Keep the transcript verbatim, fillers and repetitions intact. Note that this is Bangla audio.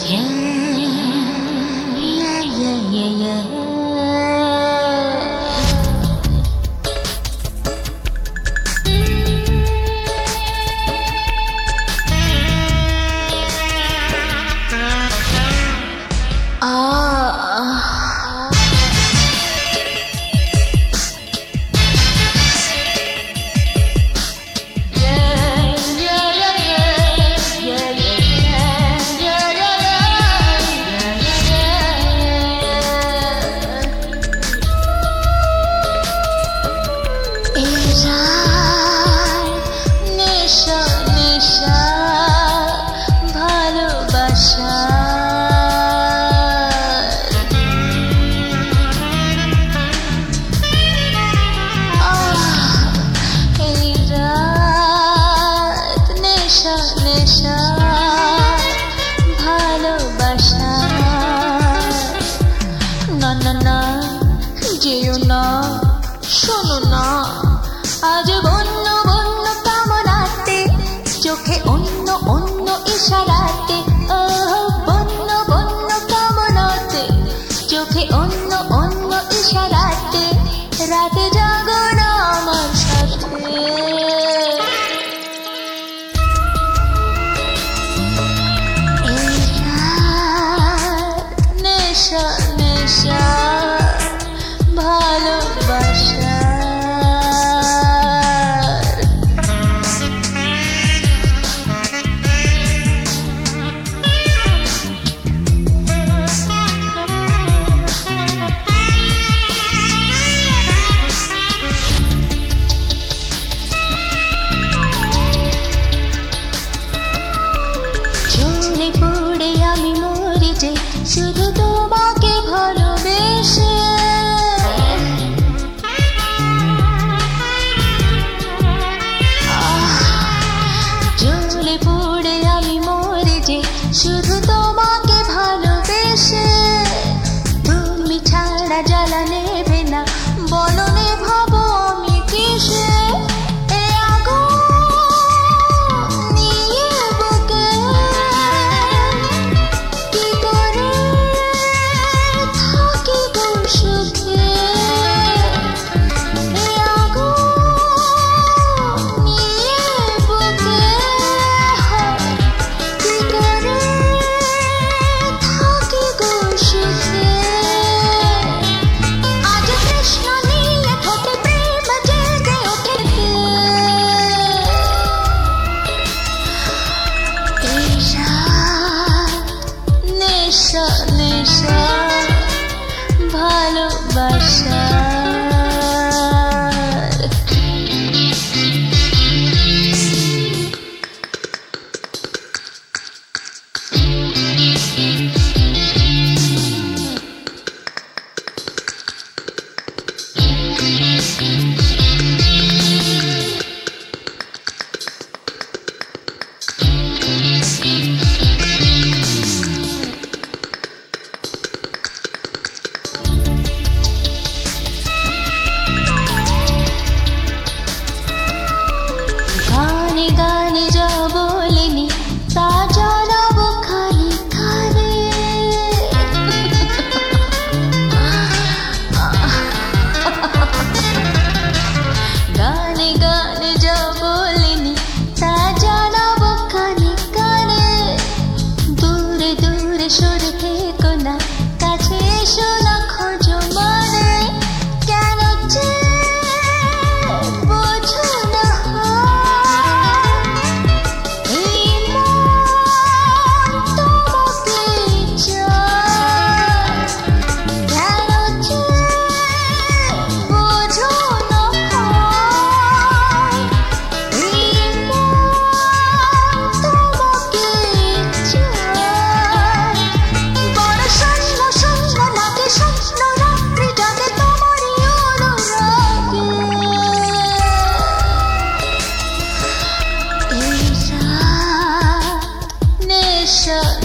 যেও না, শোনো না, আজ বন্য বন্য কামনাতে, চোখে অন্য অন্য ইশারাতে, ও বন্য বন্য কামনাতে, চোখে অন্য অন্য ইশারাতে, রাতে জাগো না আমার সাথে। এই রাত নেশা নেশা ভালোবাসা। ঝরে পড়ে আমি মরে যে শুধু তোমাকে ভালোবেসে। ঝরে পড়ে আমি মরে যে শুধু তোমাকে ভালোবেসে। তুমি ছাড়া জ্বালা নেবে না, বলো নেভাবো আমি কিসে। নেশা নেশা ভালোবাসা। গানে গানে যা বলিনি তা জানাবো খালি খানে। গানে গানে যা বলিনি তা জানাবো খালি কানে। দূরে দূরে সরে থেকো না, কাছে এসো না খোঁজো মানে। কেন যে বোঝো না, এই মন তোমাকে চায়। কেন যে বোঝো না, এই মন তোমাকে চায়। বড় শূন্য শূন্য লাগে স্বপ্ন রাত্রি জাগে তোমারই অনুরাগে। এই রাত নেশা